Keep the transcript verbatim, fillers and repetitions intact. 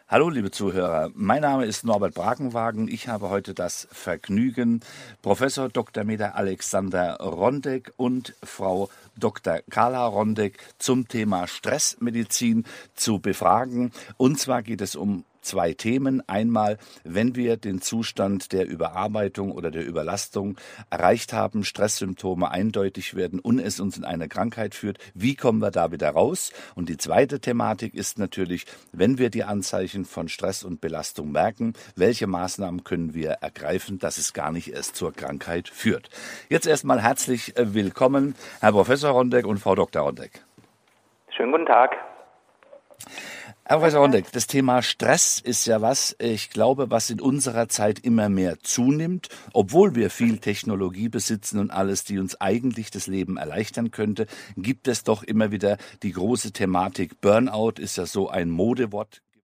Hallo, liebe Zuhörer. Mein Name ist Norbert Brakenwagen. Ich habe heute das Vergnügen, Professor Doktor Med. Alexander Rondek und Frau Doktor Carla Rondek zum Thema Stressmedizin zu befragen. Und zwar geht es um zwei Themen. Einmal, wenn wir den Zustand der Überarbeitung oder der Überlastung erreicht haben, Stresssymptome eindeutig werden und es uns in eine Krankheit führt, wie kommen wir da wieder raus? Und die zweite Thematik ist natürlich, wenn wir die Anzeichen von Stress und Belastung merken, welche Maßnahmen können wir ergreifen, dass es gar nicht erst zur Krankheit führt. Jetzt erstmal herzlich willkommen, Herr Professor Rondek und Frau Doktor Rondek. Schönen guten Tag. Herr Professor Rondek, das Thema Stress ist ja was, ich glaube, was in unserer Zeit immer mehr zunimmt, obwohl wir viel Technologie besitzen und alles, die uns eigentlich das Leben erleichtern könnte, gibt es doch immer wieder die große Thematik. Burnout ist ja so ein Modewort